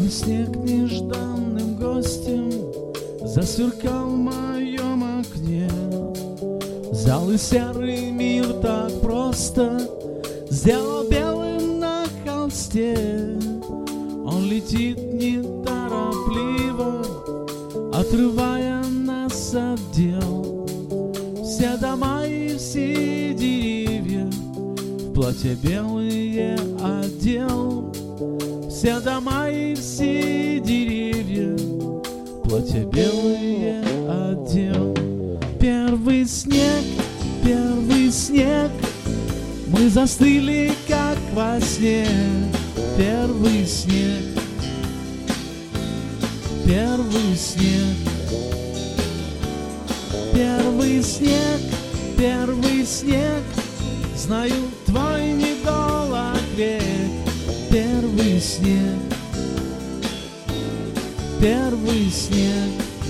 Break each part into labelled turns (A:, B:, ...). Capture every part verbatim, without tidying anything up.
A: Белый снег нежданным гостем засверкал в моем окне. Взял и серый мир так просто сделал белым на холсте. Он летит неторопливо, отрывая нас от дел. Все дома и все деревья в платье белые одел. Все дома и все деревья в платье белые одел. Первый снег, первый снег, мы застыли, как во сне. Первый снег, первый снег, первый снег, первый снег, знаю твой недолг век. Первый снег, первый снег.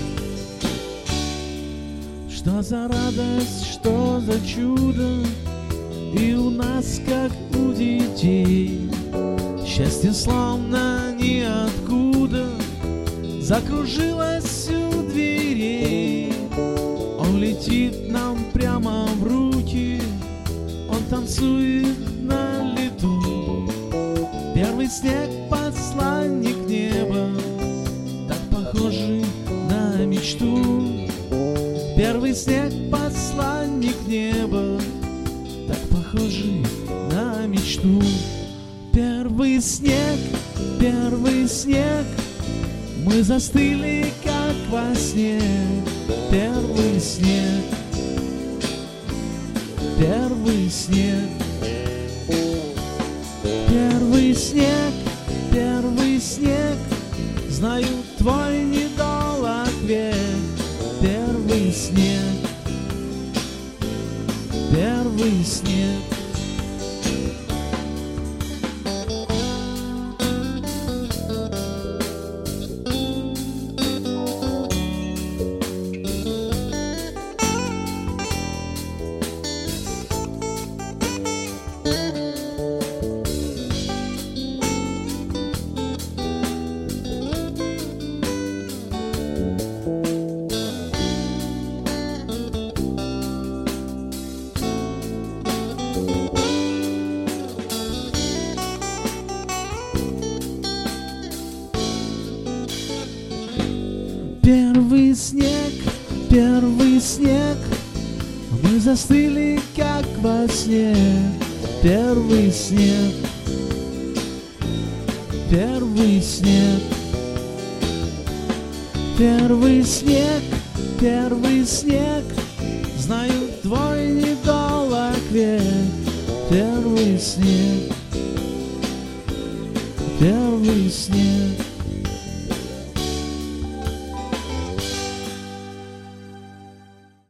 A: Что за радость, что за чудо, и у нас, как у детей, счастье словно ниоткуда закружилось у дверей. Он летит нам прямо в руки, он танцует на лету. Первый снег — посланник неба, так похожий на мечту. Первый снег — посланник неба, так похожий на мечту. Первый снег, первый снег, мы застыли, как во сне. Первый снег, первый снег, первый снег, первый снег, знаю твой недолг век. Первый снег, первый снег. Первый снег, первый снег, мы застыли, как во сне. Первый снег, первый снег, первый снег, первый снег, знаю твой недолг век. Первый снег, первый снег.